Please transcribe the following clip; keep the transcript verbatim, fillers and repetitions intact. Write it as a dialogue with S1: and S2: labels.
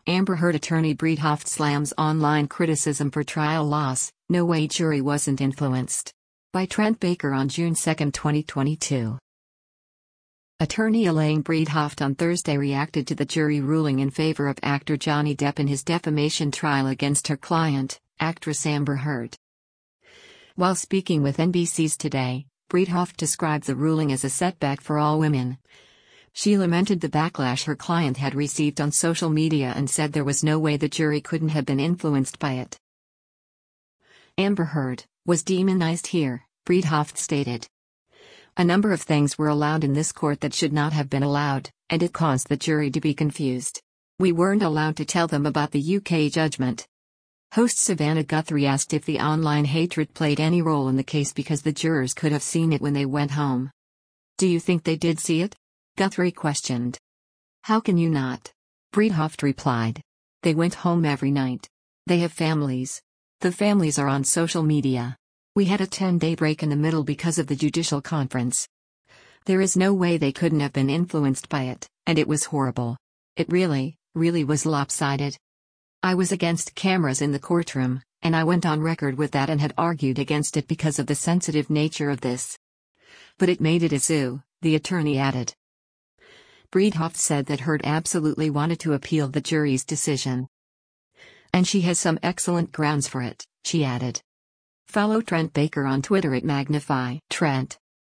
S1: Amber Heard attorney Breedhoft slams online criticism for trial loss, "No way jury wasn't influenced." By Trent Baker on June second, twenty twenty-two. Attorney Elaine Breedhoft on Thursday reacted to the jury ruling in favor of actor Johnny Depp in his defamation trial against her client, actress Amber Heard. While speaking with N B C's Today, Breedhoft described the ruling as a setback for all women. She lamented the backlash her client had received on social media and said there was no way the jury couldn't have been influenced by it. Amber Heard was demonized here, Breedhoft stated. A number of things were allowed in this court that should not have been allowed, and it caused the jury to be confused. We weren't allowed to tell them about the U K judgment. Host Savannah Guthrie asked if the online hatred played any role in the case because the jurors could have seen it when they went home. "Do you think they did see it?" Guthrie questioned. "How can you not?" Breedhoft replied. "They went home every night. They have families. The families are on social media. We had a ten-day break in the middle because of the judicial conference. There is no way they couldn't have been influenced by it, and it was horrible. It really, really was lopsided. I was against cameras in the courtroom, and I went on record with that and had argued against it because of the sensitive nature of this. But it made it a zoo," the attorney added. Breedhoft said that Heard absolutely wanted to appeal the jury's decision. "And she has some excellent grounds for it," she added. Follow Trent Baker on Twitter at Magnify Trent.